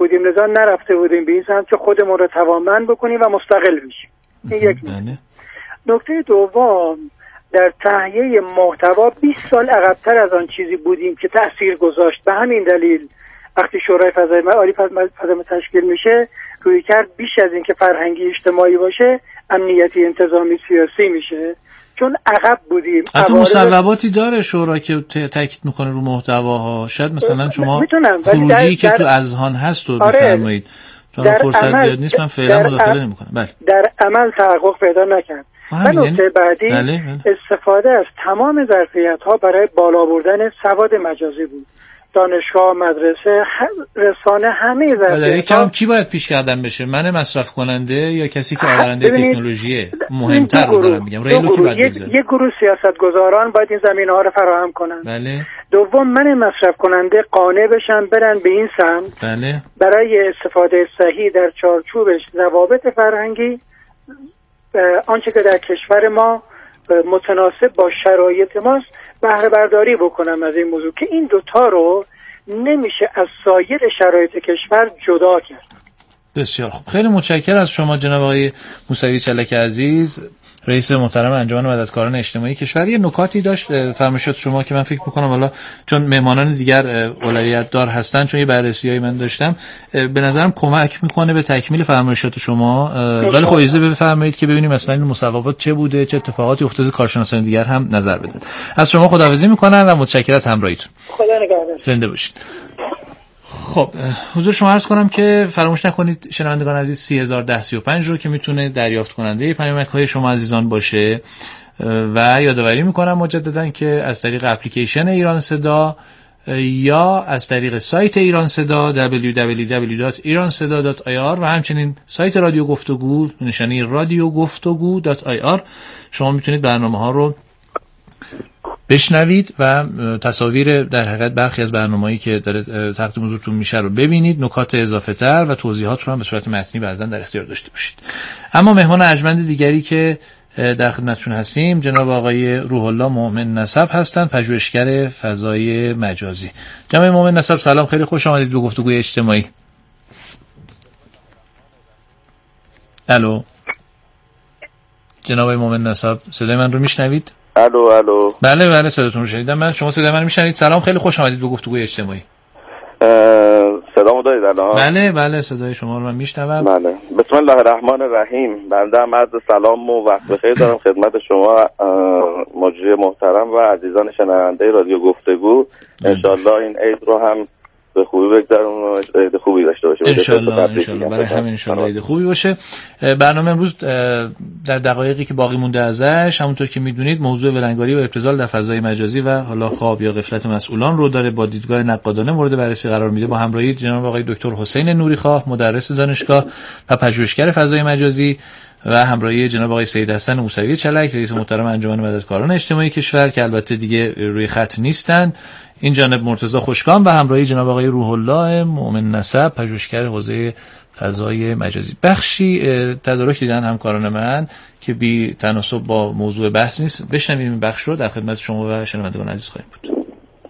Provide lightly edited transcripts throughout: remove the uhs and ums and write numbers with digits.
بودیم، لذا نرفته بودیم به این سمت که خودمون رو توانمند بکنیم و مستقل بشیم. این یک نکته دوم، در تهیه محتوا 20 سال عقب‌تر از آن چیزی بودیم که تأثیر گذاشت. به همین دلیل وقتی شورای فضای عالی فضا تشکیل میشه، روی کرد بیش از این که فرهنگی اجتماعی باشه، امنیتی انتظامی سیاسی میشه، چون عقب بودیم. حتی مصوباتی داره شورا که تاکید میکنه رو محتواها. شاید مثلا شما خروجی که تو اذهان هست رو بفرمایید، چون فرصت زیاد نیست، من فعلا مداخله نمیکنم. بله. در عمل تحقق پیدا نکرد. و نکته بعدی استفاده از تمام ظرفیت‌ها برای بالا بردن سواد مجازی بود. دانشگاه، مدرسه، رسانه، همه ظرفیت‌ها. کی باید پیش کردن بشه؟ من مصرف کننده یا کسی که آورنده تکنولوژیه؟ مهمتر رو دارم میگم. ریلو کی باید بذاره؟ یک گروه سیاستگزاران باید این زمینه‌ها رو فراهم کنن. بله. دوم، من مصرف کننده قانع بشن برن به این سمت. بله. برای استفاده صحیح در چارچوبش ضوابط فرهنگی، آنچه که در کشور ما متناسب با شرایط ماست، بهره برداری بکنم از این موضوع که این دوتا رو نمیشه از سایر شرایط کشور جدا کرد. بسیار خوب، خیلی متشکرم از شما جناب آقای موسوی چلک عزیز، رئیس محترم انجمن مددکاران اجتماعی کشور. یه نکاتی داشت فرمایشات شما که من فکر می‌کنم حالا چون مهمانان دیگر اولویت دار هستن، چون یه بررسی‌ای من داشتم، به نظرم کمک می‌کنه به تکمیل فرمایشات شما. ولی خب اجازه بفرمایید که ببینیم مثلا این مصوبات چه بوده، چه اتفاقاتی افتاده، کارشناسان دیگر هم نظر بدن. از شما خداحافظی می‌کنم و متشکرم از همراهیتون. خدا نگهدار. زنده باشید. خب حضور شما عرض کنم که فراموش نکنید شنوندگان عزیز 301035 رو که میتونه دریافت کننده پیامک‌های شما عزیزان باشه و یادآوری میکنم مجددا که از طریق اپلیکیشن ایران صدا یا از طریق سایت ایران صدا www.iranseda.ir و همچنین سایت رادیو گفتگو نشانی radiogoftogoo.ir شما میتونید برنامه‌ها رو بشنوید و تصاویر در حقیقت برخی از برنامه‌هایی که داره تقدیم حضورتون میشه رو ببینید، نکات اضافه تر و توضیحات رو هم به صورت متنی بعضا در اختیار داشته باشید. اما مهمان ارجمند دیگری که در خدمتشون هستیم جناب آقای روح الله مؤمن نسب هستند، پژوهشگر فضای مجازی. جناب مؤمن نسب سلام، خیلی خوش آمدید به گفتگوی اجتماعی. الو جناب مؤمن نسب، صدای من رو میشنوید؟ الو. بله صداتون رو شنیدم من. شما صدای من رو میشنوید؟ سلام، خیلی خوش آمدید به گفتگوی اجتماعی. صدامو دارید الان؟ بله صدای شما رو من میشنوم. بله. بسم الله الرحمن الرحیم. بنده هم عرض سلام و وقت بخیر دارم خدمت شما مجری محترم و عزیزان شنونده رادیو گفتگو. انشالله این عید رو هم به خوبی بگذرون و عید خوبی داشته باشیم. انشالله برای همین انشالله عید خوبی باشه. برنامه امروز در دقایقی که باقی مونده ازش همونطور که میدونید موضوع ولنگاری و ابتذال در فضای مجازی و حالا خواب یا غفلت مسئولان رو داره با دیدگاه نقادانه مورد بررسی قرار میده، با همراهی جناب آقای دکتر حسین نوریخواه مدرس دانشگاه و پژوهشگر فضای مجازی و همراهی جناب آقای سید حسن موسوی چلک رئیس محترم انجمن مددکاران اجتماعی کشور که البته دیگه روی خط نیستن، این جانب مرتضی خوشکام و همراهی جناب آقای روح الله مؤمن نسب پژوهشگر حوزه فضای مجازی. بخشی تدارک دیدن همکاران من که بی تناسب با موضوع بحث نیست، بشنویم این بخش رو، در خدمت شما و شنوندگان عزیز خواهیم بود.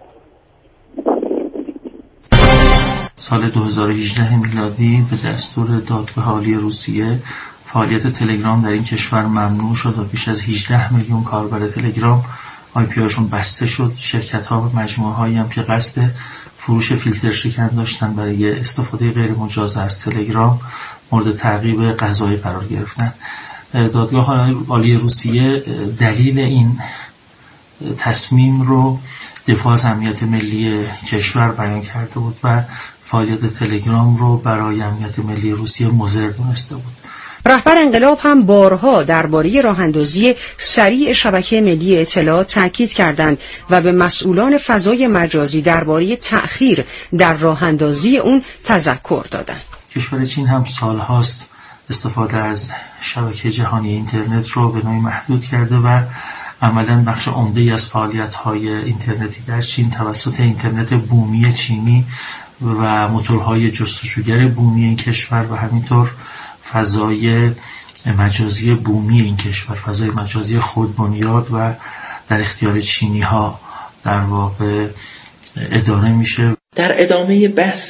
سال 2018 میلادی به دستور دادگاه عالی روسیه فعالیت تلگرام در این کشور ممنوع شد و بیش از 18 میلیون کاربر تلگرام IP هاشون بسته شد. شرکت ها و مجموعه هایی هم که قصد فروش فیلتر شکن داشتن برای استفاده غیر مجاز از تلگرام مورد تعقیب قضایی قرار گرفتن. دادگاه عالی روسیه دلیل این تصمیم رو دفاع از امنیت ملی کشور بیان کرده بود و فعالیت تلگرام رو برای امنیت ملی روسیه مضر دونسته بود. رهبر انقلاب هم بارها درباره راه‌اندازی سریع شبکه ملی اطلاعات تاکید کردند و به مسئولان فضای مجازی درباره تأخیر در راه‌اندازی اون تذکر دادند. کشور چین هم سالهاست استفاده از شبکه جهانی اینترنت رو به نوعی محدود کرده و عملاً بخش عمده‌ای از فعالیت‌های اینترنتی در چین توسط اینترنت بومی چینی و موتورهای جستجوگر بومی این کشور و همینطور فضای مجازی بومی این کشور، فضای مجازی خودبنیاد و در اختیار چینی ها در واقع اداره میشه. در ادامه بحث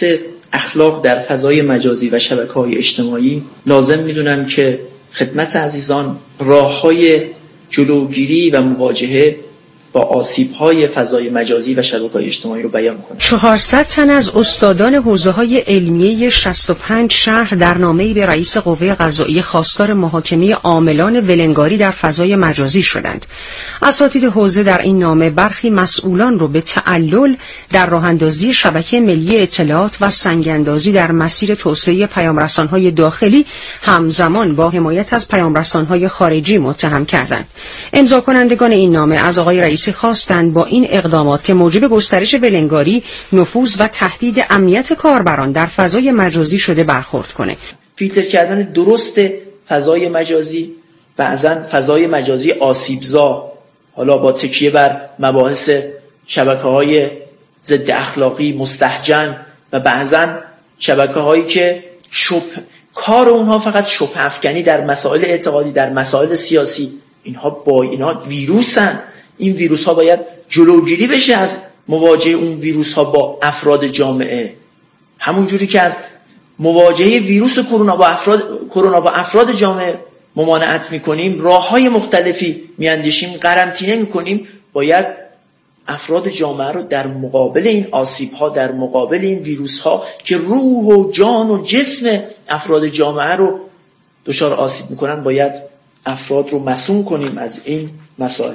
اخلاق در فضای مجازی و شبکه‌های اجتماعی، لازم می‌دونم که خدمت عزیزان راه‌های جلوگیری و مواجهه با آسیب‌های فضای مجازی و شبکه‌های اجتماعی رو بیان کنم. 400 تن از استادان حوزه‌های علمیه 65 شهر در نامه‌ای به رئیس قوه قضائیه خواستار محاکمه عاملان ولنگاری در فضای مجازی شدند. اساتید حوزه در این نامه برخی مسئولان رو به تعلل در راه‌اندازی شبکه ملی اطلاعات و سنگ‌اندازی در مسیر توسعه پیام‌رسان‌های داخلی همزمان با حمایت از پیام‌رسان‌های خارجی متهم کردند. امضا کنندگان این نامه از آقای رئیسی خواستند با این اقدامات که موجب گسترش ولنگاری، نفوذ و تهدید امنیت کاربران در فضای مجازی شده برخورد کنه. فیلتر کردن درست فضای مجازی، بعضن فضای مجازی آسیبزا، حالا با تکیه بر مباحث شبکه‌های ضد اخلاقی مستهجن و بعضن شبکه‌هایی که کار اونها فقط شبهه افکنی در مسائل اعتقادی، در مسائل سیاسی. اینا ویروسن. این ویروس ها باید جلوگیری بشه از مواجهه اون ویروس ها با افراد جامعه، همون جوری که از مواجهه ویروس کرونا با افراد جامعه ممانعت میکنیم، راههای مختلفی میاندیشیم، قرنطینه میکنیم. باید افراد جامعه رو در مقابل این آسیب ها، در مقابل این ویروس ها که روح و جان و جسم افراد جامعه رو دچار آسیب میکنن، باید افراد رو مصون کنیم از این مسائل.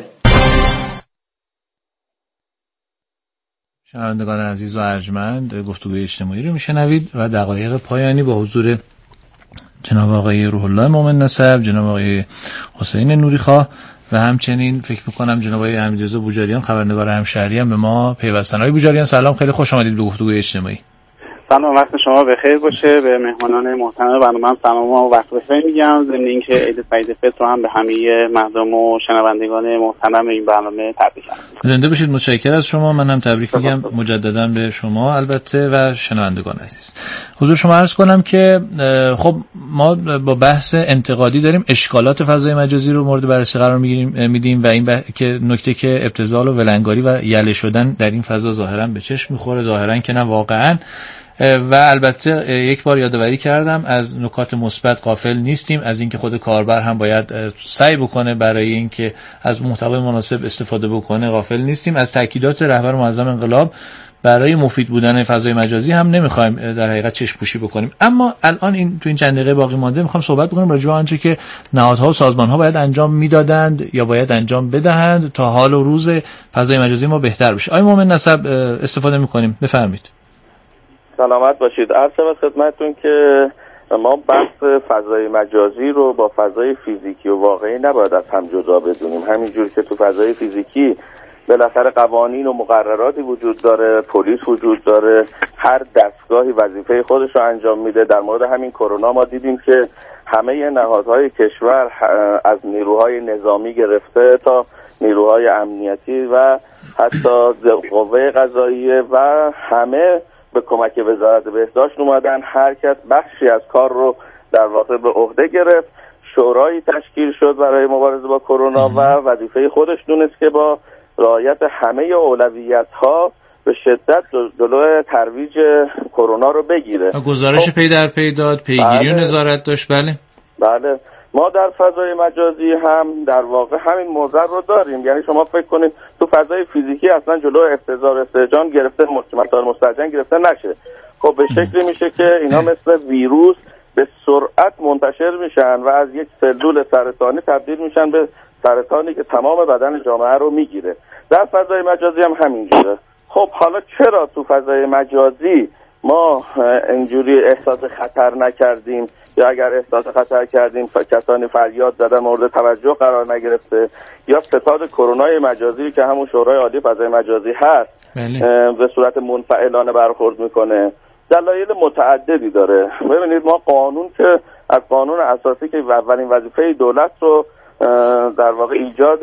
شنوندگان عزیز و ارجمند، گفتگوی اجتماعی رو میشنوید و دقایق پایانی با حضور جناب آقای روح الله مومن نسب، جناب آقای حسین نوریخواه و همچنین فکر میکنم جناب آقای حمیدرضا بوجاریان خبرنگار همشهری هم به ما پیوستن. آقای بوجاریان سلام، خیلی خوش آمدید به گفتگوی اجتماعی. سلام، وقت شما بخیر باشه. به مهمانان محترم برنامه هم سلام و وقت بخیر میگم. ضمن اینکه عید سعید فطر رو هم به همه مردم و شنوندگان محترم این برنامه تبریک میگم. زنده باشید، متشکرم از شما. من هم تبریک میگم مجددا به شما البته و شنوندگان عزیز. حضور شما عرض کنم که خب ما با بحث انتقادی داریم اشکالات فضای مجازی رو مورد بررسی قرار میدیم و این که نکته که ابتذال و ولنگاری و یله شدن در این فضا ظاهرا به چشم میخوره، ظاهرا که نه واقعا. و البته یک بار یادآوری کردم از نکات مثبت غافل نیستیم، از اینکه خود کاربر هم باید سعی بکنه برای اینکه از محتوای مناسب استفاده بکنه غافل نیستیم. از تاکیدات رهبر معظم انقلاب برای مفید بودن فضای مجازی هم نمیخوایم در حقیقت چشم پوشی بکنیم. اما الان تو این چند دقیقه باقی مانده میخوام صحبت بکنم راجع به آنچه که نهادها و سازمانها باید انجام میدادند یا باید انجام بدهند تا حال و روز فضای مجازی ما بهتر بشه. آقای مومن نسب استفاده میکنیم، بفرمایید. سلامت باشید. عرض شود خدمتتون که ما بحث فضای مجازی رو با فضای فیزیکی و واقعی نباید از هم جدا بدونیم. همینجور که تو فضای فیزیکی بالاخره قوانین و مقرراتی وجود داره، پلیس وجود داره، هر دستگاهی وظیفه خودش رو انجام میده. در مورد همین کرونا ما دیدیم که همه نهادهای کشور از نیروهای نظامی گرفته تا نیروهای امنیتی و حتی قوه قضاییه و همه به کمک وزارت بهداشت اومدن. هر کس بخشی از کار رو در واقع به عهده گرفت. شورایی تشکیل شد برای مبارزه با کرونا و وظیفه خودش دونست که با رعایت همه اولویت‌ها به شدت جلوی ترویج کرونا رو بگیره. گزارش پی در پی داد، پیگیری و نظارت داشت. بله. ما در فضای مجازی هم در واقع همین موضوع رو داریم. یعنی شما فکر کنید تو فضای فیزیکی اصلا جلو ابتذال استهجان گرفته، مسائل مستهجن گرفته نشه. خب به شکلی میشه که اینا مثل ویروس به سرعت منتشر میشن و از یک سلول سرطانی تبدیل میشن به سرطانی که تمام بدن جامعه رو میگیره. در فضای مجازی هم همینجوره. خب حالا چرا تو فضای مجازی ما اینجوری احساس خطر نکردیم، یا اگر احساس خطر کردیم کسانی فریاد زدن مورد توجه قرار نگرفته، یا ستاد کرونای مجازی که همون شورای عالی فضای مجازی هست به صورت منفعلانه برخورد میکنه؟ دلایل متعددی داره. ببینید ما قانون که از قانون اساسی که اولین وظیفه دولت رو در واقع ایجاد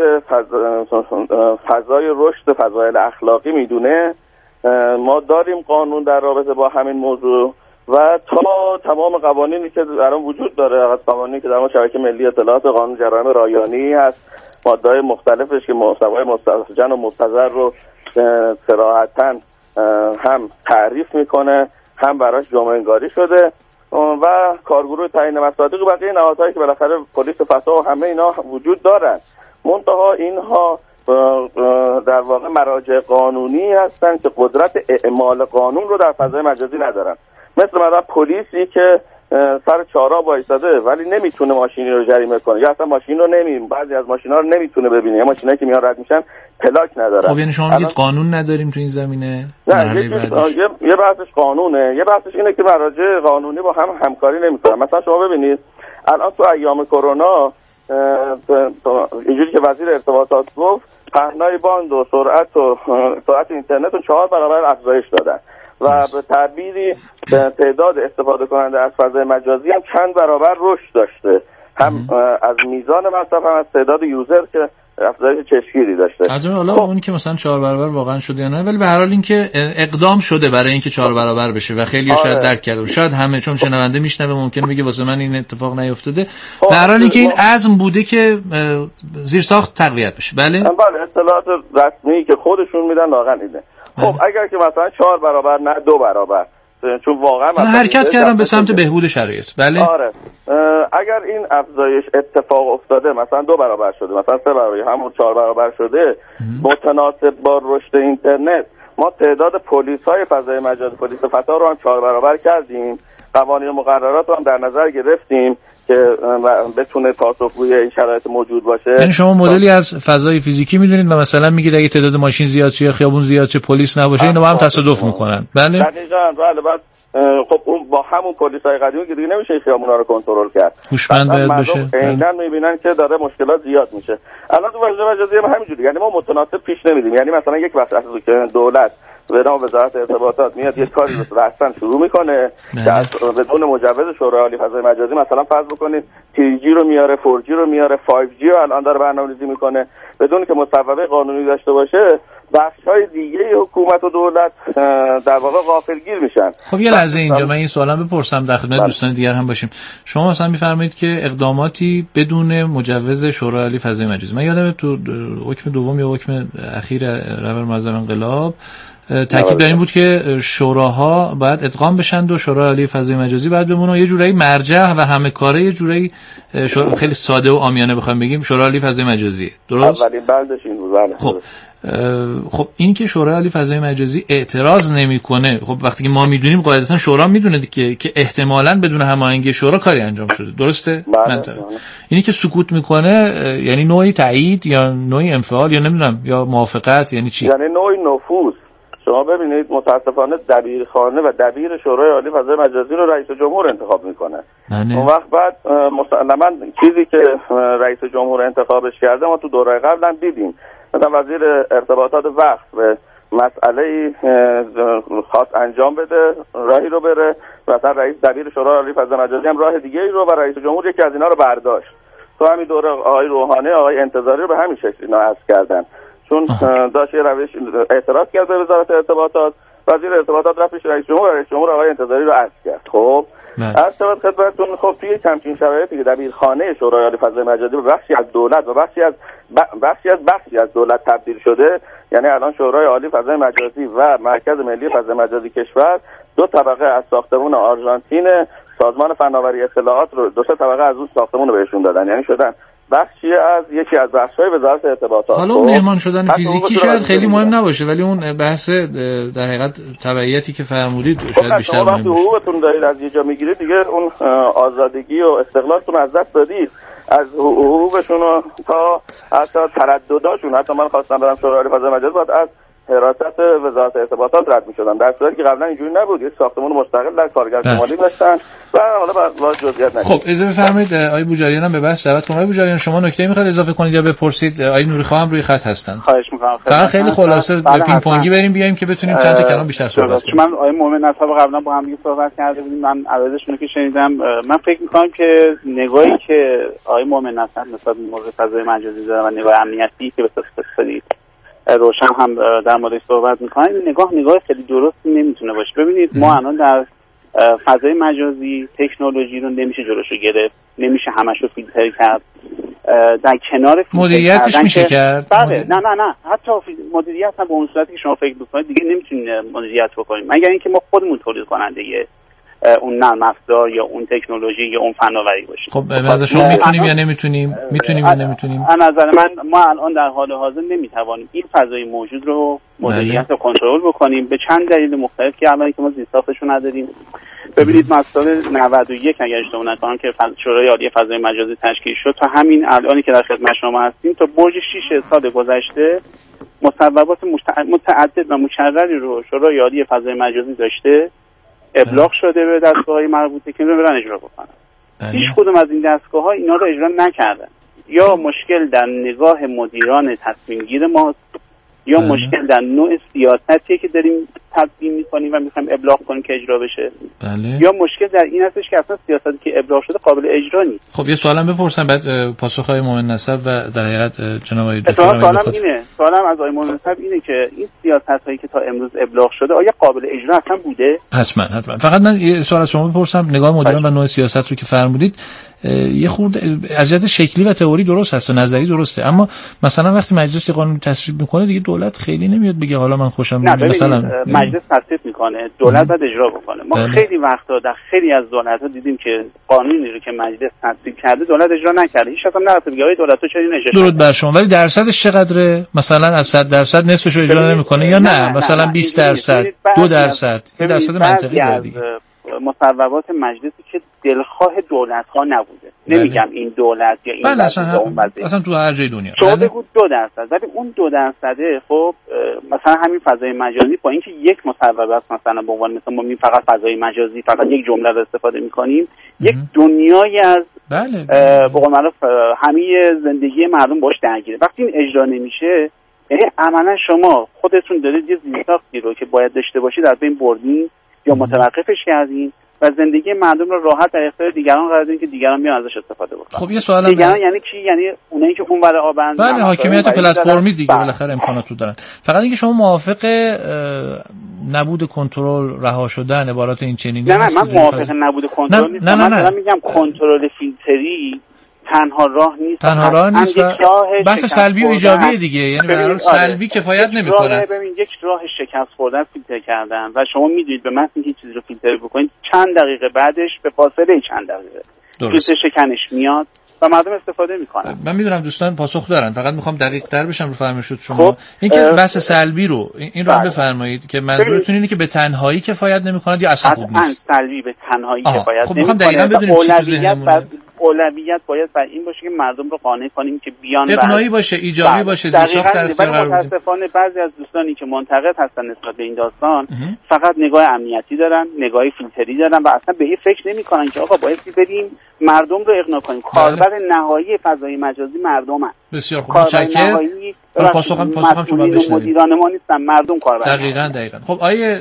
فضای رشد فضایل اخلاقی میدونه، ما داریم قانون در رابطه با همین موضوع و تا تمام قوانینی که در آن وجود داره، از قوانینی که در شبکه ملی اطلاعات، قانون جرایم رایانی هست، ماده‌های مختلفش که محتوای مستهجن و مبتذل رو صراحتاً هم تعریف میکنه، هم براش جامعه انگاری شده و کارگروه تعیین مصادیق و بقیه نهادهایی که بالاخره پلیس فتا و همه اینا وجود دارن. منتها اینها در واقع مراجع قانونی هستن که قدرت اعمال قانون رو در فضای مجازی ندارن. مثل مثلا پلیسی که سر چهارراه وایساده ولی نمیتونه ماشینی رو جریمه کنه، یا اصلا ماشین رو بعضی از ماشینا رو نمیتونه ببینه، یا ماشینایی که میان رد میشن پلاک ندارن. خب یعنی شما میگید قانون نداریم تو این زمینه؟ نه، یه بحثش قانونه، یه بحثش اینه که مراجع قانونی با هم همکاری نمیکنن. مثلا شما ببینید الان تو ایام کرونا اینجوری که وزیر ارتباطات گفت پهنای باند و سرعت اینترنت رو 4 برابر افزایش دادن و به تعبیری تعداد استفاده کننده از فضای مجازی هم چند برابر رشد داشته، هم از میزان مصرف هم از تعداد یوزر که افزایش چشمگیری داشته. عجب. حالا اون که مثلا 4 برابر واقعا شده یا نه، ولی به هر حال این که اقدام شده برای اینکه 4 برابر بشه و خیلی شاید درک کرده، شاید همه چون شنونده میشنوه ممکنه بگه واسه من این اتفاق نیفتاده. به هر حال این که این عزم بوده که زیرساخت تقویت بشه. بله اطلاعات رسمی که خودشون میدن واقعا اینه. خب اگر که مثلا 4 برابر نه 2 برابر، چون واقعا حرکت کردن به سمت بهبود شرایط. بله آره، اگر این افزایش اتفاق افتاده، مثلا 2 برابر شده، مثلا 3 برابر، همون 4 برابر شده، متناسب با رشد اینترنت ما تعداد پلیس‌های فضای مجازی، پلیس فتا رو هم 4 برابر کردیم، قوانین و مقررات رو هم در نظر گرفتیم که بتونه پاسخگوی این شرایط موجود باشه. یعنی شما مدلی از فضای فیزیکی میدونید و مثلا میگید اگه تعداد ماشین زیاد شه، خیابون زیاد شه، پلیس نباشه، اینا با هم تصادف میکنن. بله دقیقاً. بله. بعد خب اون با همون پلیسای قدیمی که دیگه نمیشه خیابونا رو کنترل کرد، هوشمند باید باشه. عیناً میبینن که داره مشکلات زیاد میشه. الان تو فضای مجازی هم همینجوری، یعنی ما متناسب پیش نمیدیم. یعنی مثلا یک وقت از که دولت به نام وزارت ارتباطات میاد یک کاری رو رسما شروع میکنه که بدون مجوز شورای عالی فضای مجازی، مثلا فرض بکنید 3G رو میاره، 4G رو میاره، 5G رو الان داره برنامه‌ریزی میکنه بدون که مصوبه قانونی داشته باشه، بخش‌های دیگه حکومت و دولت در واقع غافلگیر میشن. خب یه لحظه اینجا من این سوالم بپرسم در خدمت دوستان دیگر هم باشیم. شما مثلا میفرمایید که اقداماتی بدون مجوز شورای عالی فضای مجازی، من یادمه تو حکم دوم یا حکم اخیر رهبر معظم انقلاب تاکید بر این بود که شوراها باید ادغام بشن و شورای عالی فضای مجازی باید بمونه، یه جورایی مرجع و همه کاره، یه جورایی خیلی ساده و عامیانه بخوام بگیم شورای عالی فضای مجازی. درست؟ اولین بندش این بود. خب این که شورای عالی فضای مجازی اعتراض نمیکنه، خب وقتی که ما میدونیم قاعدتا شورا میدونه که احتمالاً بدون هماهنگی شورا کاری انجام شده. درسته؟ اینی که سکوت میکنه یعنی نوعی تایید یا نوعی انفعال یا نمیدونم یا موافقت، یعنی چی؟ یعنی نوعی نفوذ. شما ببینید متاسفانه دبیرخانه و دبیر شورای عالی فضای مجازی رو رئیس جمهور انتخاب میکنه. اون وقت بعد مسلماً چیزی که رئیس جمهور انتخابش کرده ما تو دوره قبل هم دیدیم، مثلا وزیر ارتباطات وقت به مسئله خواست انجام بده، راهی رو بره، مثلا رئیس دبیر شورای عالی فضای مجازی هم راه دیگه ای رو و رئیس جمهور یکی از اینا رو برداشت. تو همین دوره آقای روحانی، آقای انتظاری رو به همین شکل اینا عزل کردن، چون داشت یه روش اعتراض کرد به وزارت ارتباطات، وزیر ارتباطات رفتش رئیس جمهور، رئیس جمهور آقای انتظاری رو عزل کرد. خب از خدمتتون خب توی همچین شرایطی که دبیرخانه شورای عالی فضای مجازی به بخشی از دولت و بخشی از دولت تبدیل شده، یعنی الان شورای عالی فضای مجازی و مرکز ملی فضای مجازی کشور 2 طبقه از ساختمان آرژانتین سازمان فناوری اطلاعات رو 2 طبقه از اون ساختمان رو بهشون دادن، یعنی شدن بخشی از یکی از بخش‌های وزارت ارتباطات. حالا اون مهمان شدن فیزیکی شاید خیلی مهم نباشه، ولی اون بحث در حقیقت تبعیتی که فرمودید شاید بیشتر مهم باشه. حقوقتون دارید از یه جا میگیرید دیگه اون آزادگی و استقلالتون از دست دادید، از حقوقشون تا حتی تردداشون. حتی من خواستم برم شورای عالی فضای مجازی بعد از حراست وزارت ارتباطات رد می‌شدن، در صورتی که قبلا اینجوری نبود، یه ساختمان مستقل در کارگر شمالی داشتن و حالا با جزئیات نگیم. خب اجازه بفرمایید آقای بوجریان هم به بحث دعوت کنم. آقای بوجریان شما نکته می‌خواید اضافه کنید یا بپرسید؟ آقای نوری‌خواه هم روی خط هستن. خواهش می‌کنم. فقط خیلی خلاصه به پینگ پونگی بریم بیایم که بتونیم چند تا کلام بیشتر صحبت کنیم. من آقای مومن نصب قبلا با هم دیگه صحبت کرده بودیم، من عرضشون که شنیدم، من فکر می‌کنم که نگاهی که آقای مومن نصب نسبت به موضوع فضای مجازی داره و نگاه امنیتی که به صورت روشن هم در موردش صحبت میکنن، نگاه خیلی درستی نمیتونه باشه. ببینید ما الان در فضای مجازی تکنولوژی رو نمیشه جلوشو گرفت، نمیشه همشو فیلتر کرد. در کنار مدیریتش میشه کرد. بله نه حتی مدیریت هم به اون صورتی که شما فکر می‌کنید دیگه نمیتونید مدیریت بکنید مگر اینکه ما خودمون تولید کننده اون نرم افزار یا اون تکنولوژی یا اون فناوری باشیم. خب از شما میتونیم یا نمیتونیم؟ میتونیم یا نمیتونیم؟ از نظر من ما الان در حال حاضر نمیتوانیم این فضای موجود رو مدیریت و کنترل بکنیم به چند دلیل مختلف که اولی که ما زیرساختش رو نداریم. ببینید من سال 91 اگر اشتباه نکنم که شورای عالی فضای مجازی تشکیل شد تا همین الانی که در خدمت شما هستیم تا برج 6 سال گذشته مصوبات متعدد و مکرری رو شورای عالی فضای مجازی داشته ابلاغ شده به دستگاه‌های مربوطه که برن اجرا بکنن. هیچ کدوم از این دستگاه‌ها اینا رو اجرا نکردن. یا مشکل در نگاه مدیران تصمیم گیر ماست یا مشکل در نوع سیاستیه که داریم تدوین می‌کنیم و می‌خوایم ابلاغ کنیم که اجرا بشه. یا مشکل در این هستش که اصلا سیاستی که ابلاغ شده قابل اجرا نیست. خب یه سوالم بپرسم بعد پاسخ‌های مومن نسب و در حقیقت جناب آقای دکتر سوالم از آقای مومن نسب اینه که این سیاست‌هایی که تا امروز ابلاغ شده آیا قابل اجرا اصلا بوده؟ حتما. فقط من یه سوال از شما بپرسم نگاه مدیران و نوع سیاست رو که فرمودید یه خورده از جهت شکلی و تئوری درست هست و نظری درسته اما مثلا وقتی مجلس قانون تصویب میکنه دیگه دولت خیلی نمیاد بگه حالا من خوشم نمیاد مثلا مجلس تصویب میکنه دولت باید اجرا بکنه. ما خیلی وقتا در خیلی از دولت‌ها دیدیم که قانونی رو که مجلس تصویب کرده دولت اجرا نکرده. هیچ اصلا نرفته بگه دولت‌ها چرا این اجرا درود بر شما ولی درصدش چقدره؟ مثلا از 100% نصفش رو اجرا نمیکنه یا نه مثلا 20% 2% این درصد منطقی داره دیگه. مصوبات مجلسی که دلخواه دولت‌ها نبوده. نمیگم این دولت یا این اصلا تو هر جای دنیا شما بگو 2% ولی اون 2% خب مثلا همین فضای مجازی با اینکه یک مصوبه است مثلا به عنوان مثلا ما فقط فضای مجازی فقط یک جمله رو استفاده می‌کنیم یک دنیایی از به قول معروف همه زندگی مردم باش درگیره. وقتی این اجرا نمیشه یعنی عملاً شما خودتون دارید یه زیرساختی رو که باید داشته باشید از بین بردین یا متوقفش کردین و زندگی مردم رو راحت در اختیار دیگران قرار دادین که دیگران بیان ازش استفاده بکنن. خب یه سوالم دیگران یعنی کی؟ یعنی اونایی که اونور آبند بله حاکمیت پلتفرمی دیگه بالاخره امکانات رو دارن. فقط اینکه شما موافق نبود کنترل رها شدن عبارات این چنینی نه من موافق نبود کنترل نیستم. من میگم کنترل فیلتری تنها راه نیست و بحث سلبی و ایجابی دیگه یعنی برای سلبی کفایت نمی‌کنه. ببین یک راه شکست خوردن فیلتر کردن و شما میدونید به محض اینکه چیزی رو فیلتر بکنید چند دقیقه بعدش به فاصله چند دقیقه فیلتر شکنش میاد و مردم استفاده میکنن. من میدونم دوستان پاسخ دارن فقط میخوام دقیق تر بشم رو فرمایشات شما. این که بحث سلبی رو این رو هم بفرمایید که منظورتون اینه که به تنهایی کفایت نمی‌کند یا اصلا خوب نیست؟ سلبی به تنهایی کفایت خب میخوام دقیقاً بدونیم اولویت باید بر این باشه که مردم رو قانع کنیم که بیان اقناعی باشه ایجابی باشه زیرساخت در اختیار قرار بده. متاسفانه بعضی از دوستانی که منتقد هستن نسبت به این داستان فقط نگاه امنیتی دارن نگاه فیلتری دارن و اصلا به این فکر نمی‌کنن که آقا باید بریم مردم رو اقناع کنیم. کاربر نهایی فضای مجازی مردمن. بسیار خوب متشکرم. پاسخم شما بشنوید. مدیران ما نیستن مردم کاربر. دقیقاً. خب آیه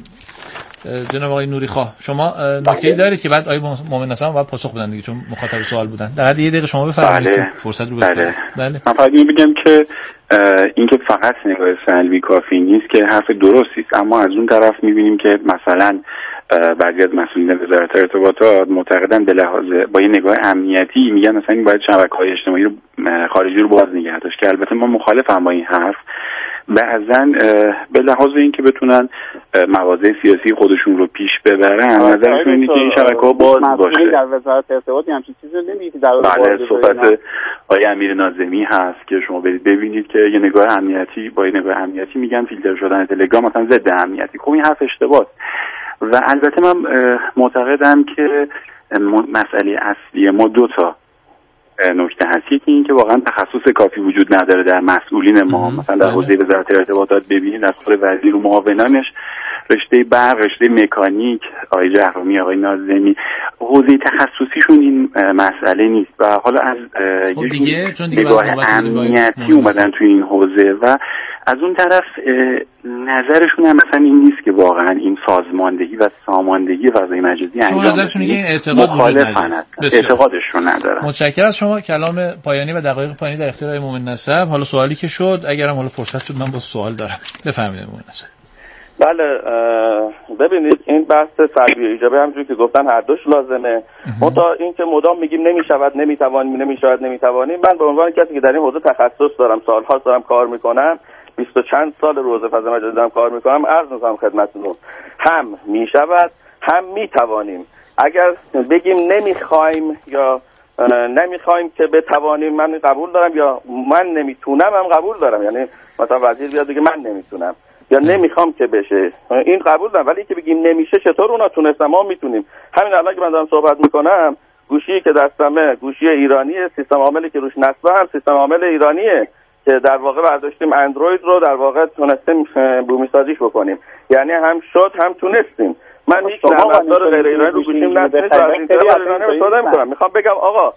جناب آقای نوری خواه شما نکته‌ای دارید که بعد آقای مومن نسب باید پاسخ بدن دیگه چون مخاطب سوال بودن. در حد یه دقیقه شما بفرمایید فرصت رو بده. بله. من فقط میگم که اینکه فقط نگاه سلبی کافی نیست که حرف درستی است اما از اون طرف می‌بینیم که مثلا بعضی از مسئولین وزارت ارتباطات معتقدن به لحاظ با یه نگاه امنیتی میگن مثلا این باید شبکه‌های اجتماعی رو خارجی رو باز نگه داشت که البته ما مخالفم با این حرف. بعضن به لحاظ اینکه بتونن مواضع سیاسی خودشون رو پیش ببرن نظرشون اینه که این شبکه‌ها باز باشه. در وزارت ارتباطات همچین چیزی نمیگه در بله صحبت آقای امیر ناظمی هست که شما برید ببینید که یه نگاه امنیتی با یه نگاه امنیتی میگن فیلتر شدن تلگرام مثلا ضد امنیتی. خب این حرف اشتباهه و البته من معتقدم که مسئله اصلی ما دو تا نکته هست. یکی این که واقعا تخصص کافی وجود نداره در مسئولین ما. مثلا در حوزه وزارت ارتباطات ببینید از خود وزیر و معاونانش رشته برق رشته مکانیک آقای جهرومی آقای ناظمی حوزه تخصصیشون این مسئله نیست و حالا از نگاه امنیتی اومدن توی این حوزه و از اون طرف نظرشون هم مثلا این نیست که واقعا این سازماندهی و ساماندهی فضای مجازی انجام بشه. مخالفن اعتقادشون ندارن. متشکرم از شما. کلام پایانی و دقایق پایانی در اختیار آقای مومن نسب. حالا سوالی که شد اگرم حالا فرصت شد من با سوال دارم. بفرمایید مومن نسب. بله ببینید این بحث سلبی و ایجابی همونجوری که گفتن هر دوش لازمه. منتها این که مدام میگیم نمیشود نمیتوانیم، من به عنوان کسی که در این حوزه تخصص دارم، سال‌ها دارم کار میکنم، 20 و چند سال رو حوزه فضای مجازی دارم کار میکنم، عرض میکنم خدمتتون هم میشود هم میتوانیم. اگر بگیم نمیخوایم یا نمیخوایم که بتوانیم، من قبول دارم، یا من نمیتونم هم قبول دارم. یعنی مثلا وزیر بیاد بگه من نمیتونم یا نمیخوام که بشه، این قبول دارم. ولی که بگیم نمیشه، چطور اونا تونستن ما میتونیم؟ همین الان که من دارم صحبت میکنم، گوشی که دستمه گوشی ایرانیه، سیستم عاملی که روش نصبه هم سیستم عامل ایرانیه که در واقع برداشتیم اندروید رو در واقع تونستیم بومی سازیش بکنیم. یعنی هم شد هم تونستیم. من هیچ نرم‌افزار غیر ایرانی رو گوشیم نصبه از اینترنت ایرانی استفاده نمی‌کنم. میخوام بگم آقا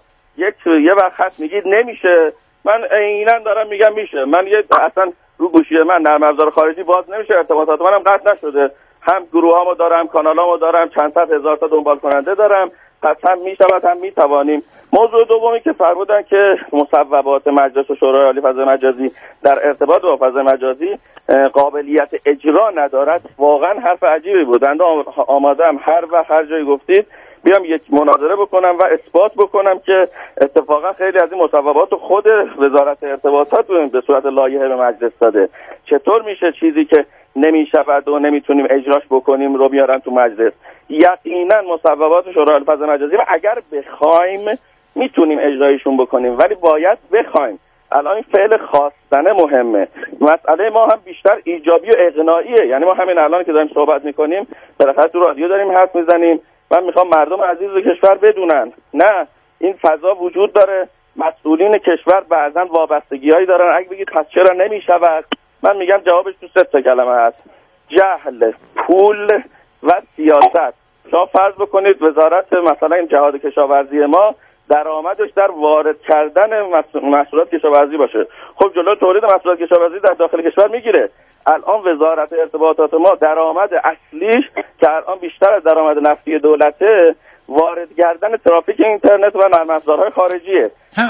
یه وقت خط میگید نمیشه، من عیناً دارم میگم میشه. من اصلا رو گوشی من نرم افزار خارجی باز نمیشه، ارتباطات منم قطع نشده، هم گروهامو دارم، کانالامو دارم، چند صد هزار تا دنبال کننده دارم، پس هم میشود هم میتوانیم. موضوع دومی که فرمودن که مصوبات مجلس و شورای عالی فضای مجازی در ارتباط با فضای مجازی قابلیت اجرا ندارد، واقعا حرف عجیبی بود. آمادم هر وقت هر جایی گفتید بیام یک مناظره بکنم و اثبات بکنم که اتفاقا خیلی از این مصوبات خود وزارت ارتباطات به صورت لایحه به مجلس داده. چطور میشه چیزی که نمیشود و نمیتونیم اجراش بکنیم رو بیارن تو مجلس؟ یقینا مصوبات شورای عالی فضای مجازی و اگر بخوایم میتونیم اجرایشون بکنیم، ولی باید بخوایم. الان این فعل خواستنه مهمه. مسئله ما هم بیشتر ایجابی و اقناعیه. یعنی ما همین الان که داریم صحبت میکنیم، بالاخره تو رادیو داریم حرف میزنیم، من میخوام مردم عزیز کشور بدونن نه این فضا وجود داره. مسئولین کشور بعضن وابستگی‌هایی دارن. اگه بگید پس چرا نمیشود، من میگم جوابش تو 3 کلمه هست: جهل، پول و سیاست. شما فرض بکنید وزارت مثلا این جهاد کشاورزی ما درآمدش در وارد کردن محصولات کشاورزی باشه، خب جلو تولید محصولات کشاورزی در داخل کشور میگیره. الان وزارت ارتباطات ما درآمد اصلیش که الان بیشتر از درآمد نفتی دولته، وارد کردن ترافیک اینترنت و نرم افزارهای خارجیه.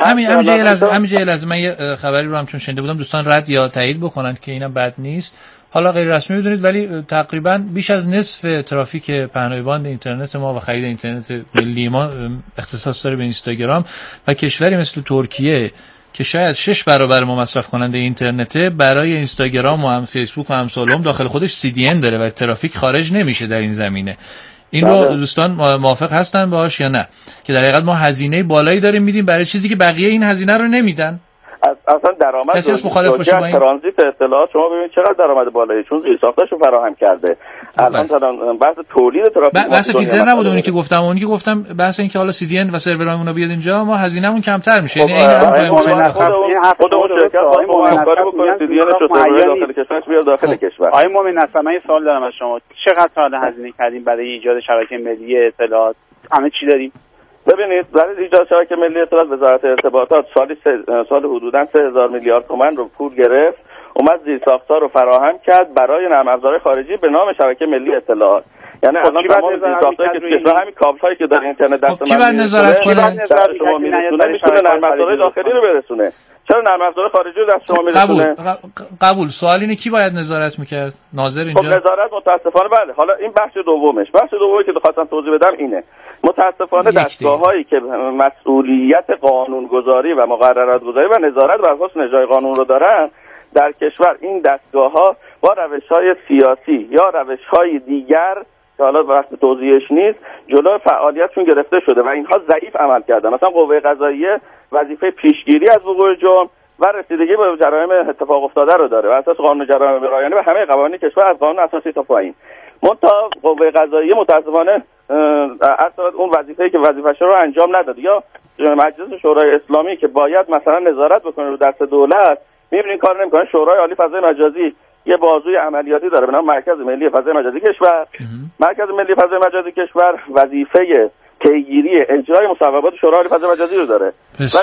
همینجا لازم من یه خبری رو هم چون شنیده بودم دوستان رد یا تایید بکنن که اینم بد نیست. حالا غیر رسمی بدونید ولی تقریبا بیش از نصف ترافیک پهنای باند اینترنت ما و خرید اینترنت ملی ما اختصاص داره به اینستاگرام و کشوری مثل ترکیه که شاید 6 برابر ما مصرف کننده اینترنته، برای اینستاگرام و هم فیسبوک و همسالم داخل خودش CDN داره و ترافیک خارج نمیشه در این زمینه. این رو دوستان موافق هستن باهاش یا نه؟ که در حقیقت ما هزینه بالایی داریم میدیم برای چیزی که بقیه این هزینه رو نمیدن. اصلا درآمد ترانزیت اطلاعات شما ببینید چقدر درآمد بالایی، چون زیرساختاشو فراهم کرده. الان بحث تولید ترافیک بحث فیلتر نبود اونی که گفتم بحث این که حالا CDN و سرورامون رو بیاد اینجا ما هزینه‌مون کمتر میشه. یعنی این خودمون شرکت با همکاری بکنیم CDN رو داخل کشور بیاد داخل کشور. آقای مومن نصر، من یه سوال دارم از شما. چقدر تا هزینه کردیم برای ایجاد شبکه ملی اطلاعات؟ همه چی داریم. ببینید برای ایجاد شبکه ملی اطلاعات وزارت ارتباطات سال حدوداً 3000 میلیارد تومان رو پول گرفت، اومد زیرساخت‌ها رو فراهم کرد برای نرم افزار خارجی به نام شبکه ملی اطلاعات. یعنی الان تمام زیرساخت‌هایی که کشور همین کابل‌هایی که در اینترنت دست من کی نظارت کنه؟ شما میتونه نرم افزار داخلی رو برسونه. چرا نرم افزار خارجی رو دست شما میرسونه؟ قبول. سوال اینه کی باید نظارت میکرد؟ ناظر اینجا. خب نظارت متاسفانه بله. حالا این بخش دومش. بخش دومی که خواستم توضیح بدم اینه. متاسفانه دستگاه‌هایی که مسئولیت قانونگذاری و مقررات‌گذاری و نظارت بر حسن اجرای قانون رو دارن در کشور، این دستگاه‌ها با روش‌های سیاسی یا روش‌های دیگر که حالا وقت توضیحش نیست جلوی فعالیتشون گرفته شده و اینها ضعیف عمل کردن. مثلا قوه قضاییه وظیفه پیشگیری از وقوع جرم و رسیدگی به جرایم اتفاق افتاده رو داره و اساس قانون جرایم رایانه و همه قوانین کشور از قانون اساسی تا پایین. منتها قوه قضاییه متأسفانه اصلا اون وظیفه‌ای که وظیفه‌اش رو انجام نداد، یا مجلس شورای اسلامی که باید مثلا نظارت بکنه رو دست دولت می‌بینین کار نمی‌کنه. شورای عالی فضای مجازی یه بازوی عملیاتی داره به نام مرکز ملی فضای مجازی کشور. مرکز ملی فضای مجازی کشور وظیفه پیگیری اجرای مصوبات شورای عالی فضای مجازی رو داره.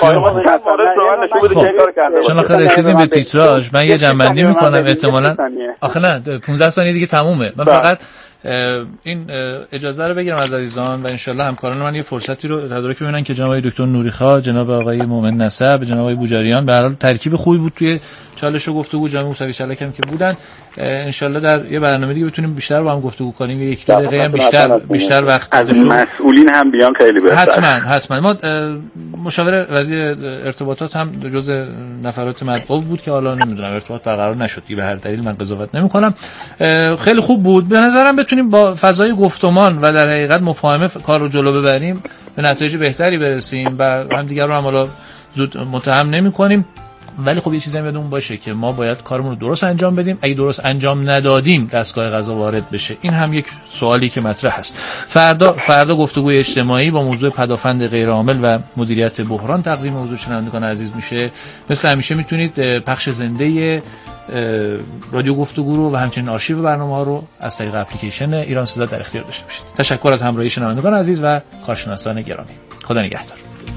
چون آخه رسیدیم به تیتراژ، من یه جنبندی میکنم احتمالاً آخه نه 15 ثانیه دیگه تمومه. من فقط این اجازه رو بگیرم از عزیزان و انشالله همکاران من یه فرصتی رو تدارک ببینن که جناب دکتر نوری‌خواه، جناب آقای مومن نسب، جناب آقای بوجریان به هر حال ترکیب خوبی بود توی چالش و گفتگو، جناب موسوی چلک هم که بودن. انشالله در یه برنامه دیگه بتونیم بیشتر با هم گفتگو کنیم، یک دو دقیقه هم بیشتر وقت از مسئولین هم بیان خیلی بهتره. حتما ما مشاور وزیر ارتباطات هم جزء نفرات مدعو بود که حالا نمیدونم ارتباط برقرار نشد، به هر دلیل من قضاوت نمی‌کنم. خیلی خوب بود به نظرم، بتونیم با فضای گفتمان و در حقیقت مفاهمه کار رو جلو ببریم، به نتایج بهتری برسیم و همدیگر رو هم حالا زود متهم نمی‌کنیم. ولی خب یه چیزی هم یادمون باشه که ما باید کارمون رو درست انجام بدیم. اگه درست انجام ندادیم دستگاه قضا وارد بشه، این هم یک سوالی که مطرح است. فردا گفتگوی اجتماعی با موضوع پدافند غیرعامل و مدیریت بحران تقدیم حضور شنوندگان عزیز میشه. مثل همیشه میتونید پخش زنده رادیو گفتگو رو و همچنین آرشیو برنامه‌ها رو از طریق اپلیکیشن ایران صدا در اختیار داشته باشید. تشکر از همراهی شنوندگان عزیز و کارشناسان گرامی. خدا نگهدار.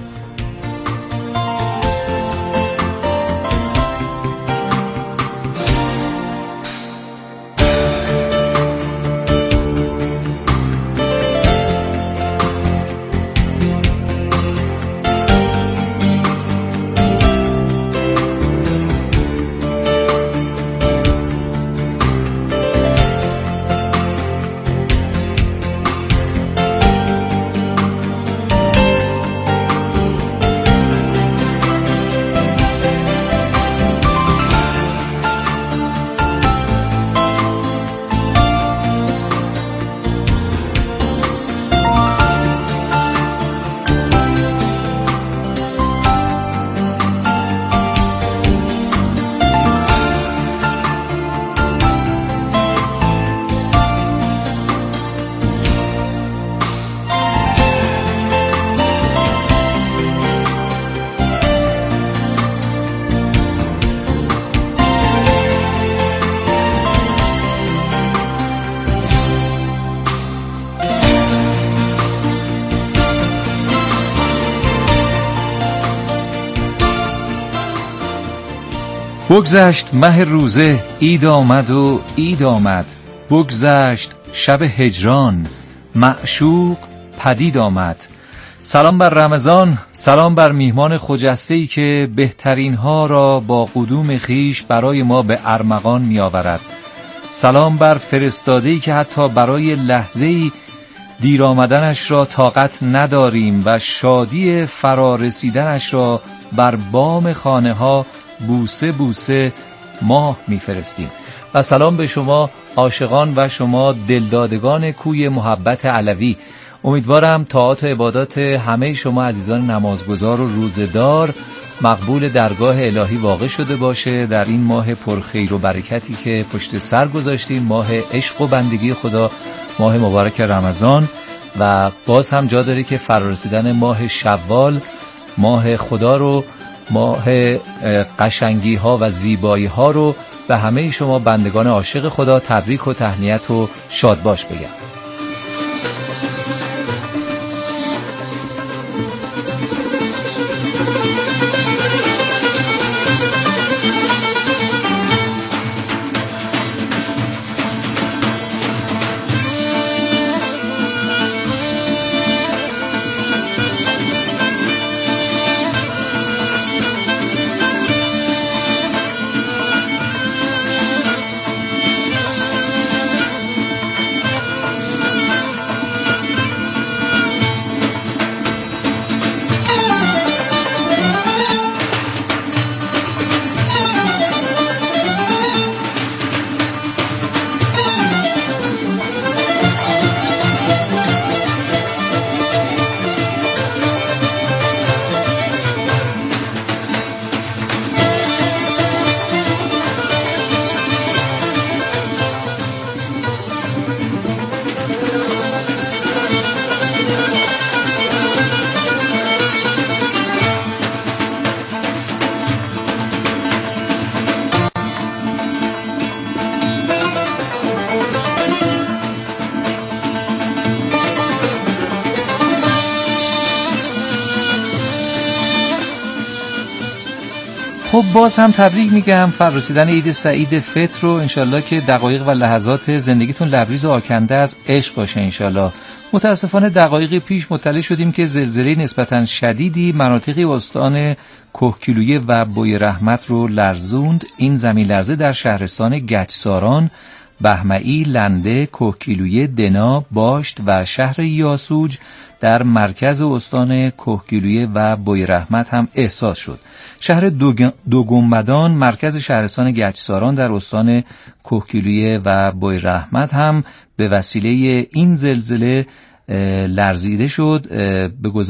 بگذشت مه روزه، عید آمد و عید آمد. بگذشت شب هجران، معشوق پدید آمد. سلام بر رمضان، سلام بر میهمان خجسته‌ای که بهترین ها را با قدوم خیش برای ما به ارمغان می آورد. سلام بر فرستاده‌ای که حتی برای لحظه‌ای دیر آمدنش را طاقت نداریم و شادی فرارسیدنش را بر بام خانه ها بوسه بوسه ماه میفرستیم. و سلام به شما عاشقان و شما دلدادگان کوی محبت علوی. امیدوارم طاعات و عبادات همه شما عزیزان نمازگزار و روزدار مقبول درگاه الهی واقع شده باشه در این ماه پرخیر و برکتی که پشت سر گذاشتیم، ماه عشق و بندگی خدا، ماه مبارک رمضان. و باز هم جا داره که فرارسیدن ماه شوال، ماه خدا رو، ماه قشنگی ها و زیبایی ها رو به همه شما بندگان عاشق خدا تبریک و تهنیت و شادباش بگم. خب باز هم تبریک میگم فرارسیدن عید سعید فطر رو. انشالله که دقایق و لحظات زندگیتون لبریز و آکنده از عشق باشه انشالله. متاسفانه دقایقی پیش مطلع شدیم که زلزله نسبتاً شدیدی مناطقی استان کهگیلویه و بوی رحمت رو لرزوند. این زمین لرزه در شهرستان گچساران، بهمعی، لنده، کهگیلویه، دنا، باشت و شهر یاسوج در مرکز استان کهگیلویه و بوی رحمت هم احساس شد. شهر دوگنبدان مرکز شهرستان گچساران در استان کهگیلویه و بوی رحمت هم به وسیله این زلزله لرزیده شد. به